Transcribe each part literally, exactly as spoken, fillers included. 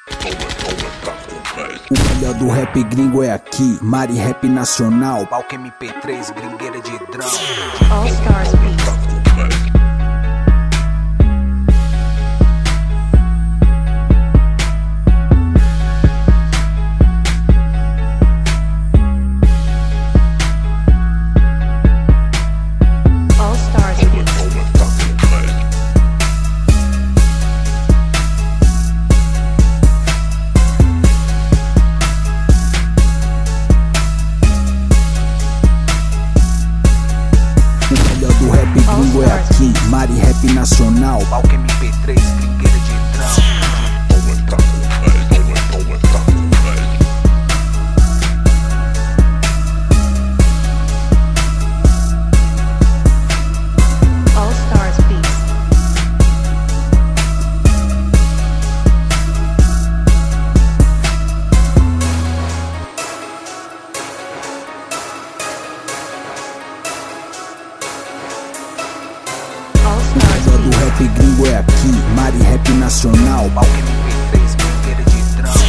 O melhor do rap gringo é aqui, Mari Rap Nacional, Palco M P três, gringueira de drum. All Stars Beats. Do rap gringo é aqui, Mari Rap Nacional, Palco M P três, gringueira de drum. All Stars Beats. O melhor do rap gringo é aqui, Mari Rap Nacional, Palco M P três, gringueira de drum.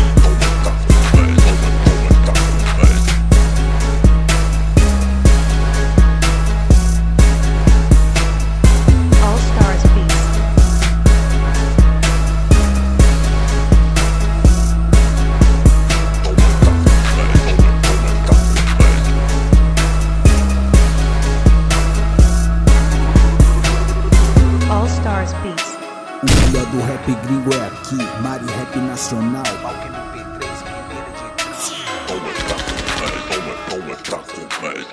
All Stars Beats. All Stars Beats. O melhor do rap gringo é aqui, Mari Rap Nacional, Palco M P três, gringueira de drum.